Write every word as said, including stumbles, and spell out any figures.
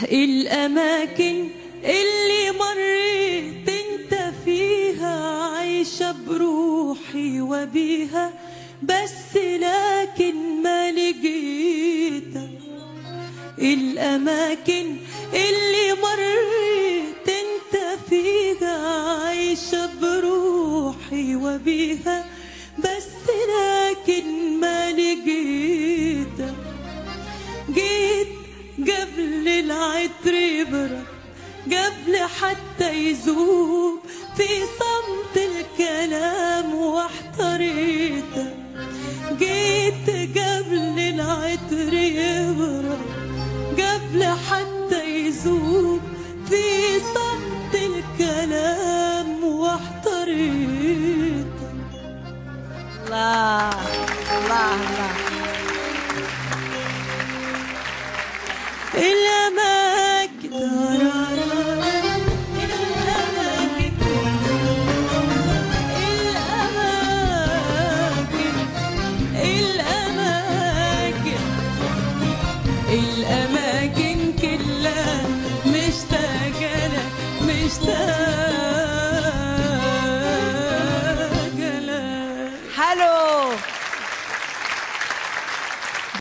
الأماكن اللي مريت انت فيها عايشة بروحي وبيها، بس لكن ما لقيتك. الأماكن اللي مريت انت فيها عايشة بروحي وبيها، بس لكن ما لقيتك. جيت قبل العطر يبرد، قبل حتى يذوب في صمت الكلام واحتريتك. جيت قبل العطر يبرد، قبل حتى يذوب في صمت الكلام واحتريتك. الله الله الله. الأماكن الأماكن الأماكن الأماكن